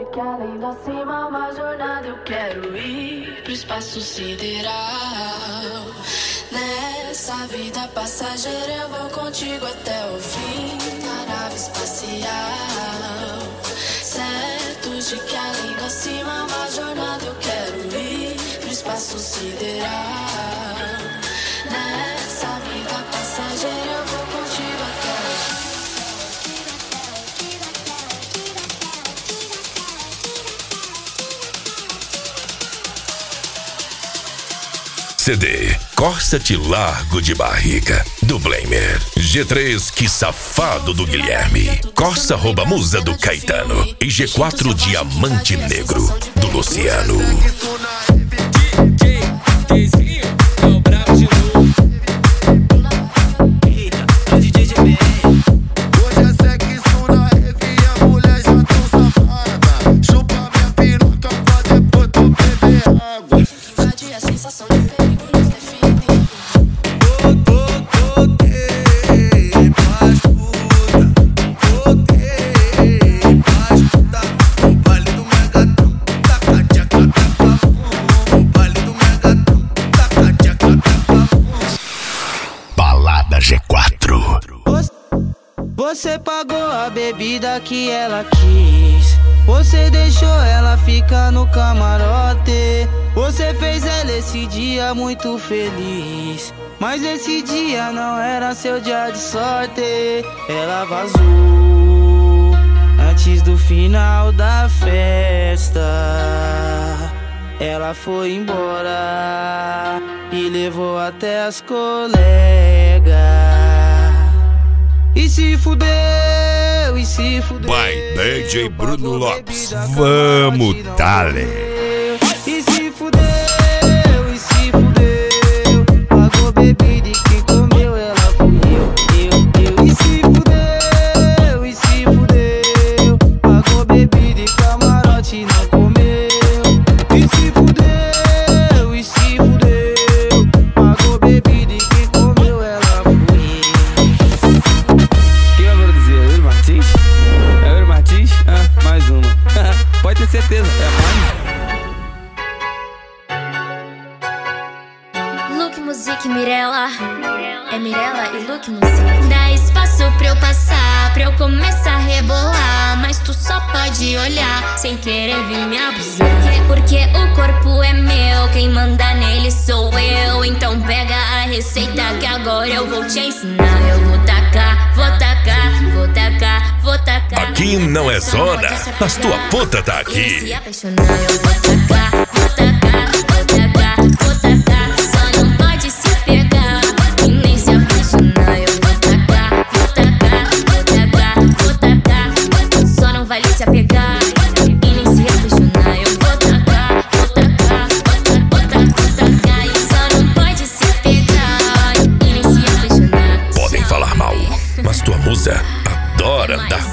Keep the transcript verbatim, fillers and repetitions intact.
que além da cima, uma jornada eu quero ir pro espaço sideral. Nessa vida passageira eu vou contigo até o fim da nave espacial. Certo de que além da cima, uma jornada eu quero ir pro espaço sideral. Nessa vida passageira eu vou contigo até o fim. C D Corsa Te Largo de Barriga, do Blamer. G três Que Safado, do Guilherme. Corsa Rouba Musa, do Caetano. E G quatro Diamante Negro, do Luciano. G quatro. Você pagou a bebida que ela quis. Você deixou ela ficar no camarote. Você fez ela esse dia muito feliz. Mas esse dia não era seu dia de sorte. Ela vazou antes do final da festa. Ela foi embora e levou até as colegas. E se fudeu, e se fudeu. Vai, D J Bruno Lopes. Vamos, dale. E se fudeu, e se fudeu. Pagou bebida e quem comeu ela fui eu, eu, eu. E se fudeu, e se fudeu. Pagou bebida e camarote não comeu. E se fudeu, e se fudeu. Pagou bebida e quem comeu ela fui eu. Quem vai produzir? É o Euro Martins? É o Euro Martins? Ah, mais uma. Pode ter certeza, é mais. Look Music Mirella. É Mirella e Look Music. Dá espaço pra eu passar, pra eu começar a rebolar. Mas tu só pode olhar, sem querer vir me abusar. Porque o corpo é meu, quem manda nele sou eu. Então pega a receita que agora eu vou te ensinar. Eu vou tacar, vou tacar, vou tacar, vou tacar. Aqui não é zona, mas tua puta tá aqui. Se apaixonar eu vou tacar, vou tacar, vou tacar, vou tacar. Só não pode se pegar e nem se apaixonar. Eu vou tacar, vou tacar, vou tacar, vou tacar. Só não vale se apegar e nem se apaixonar. Eu vou tacar, vou tacar, vou tacar, vou tacar. E só não pode se pegar e nem se apaixonar. Podem falar mal, mas tua musa adora dar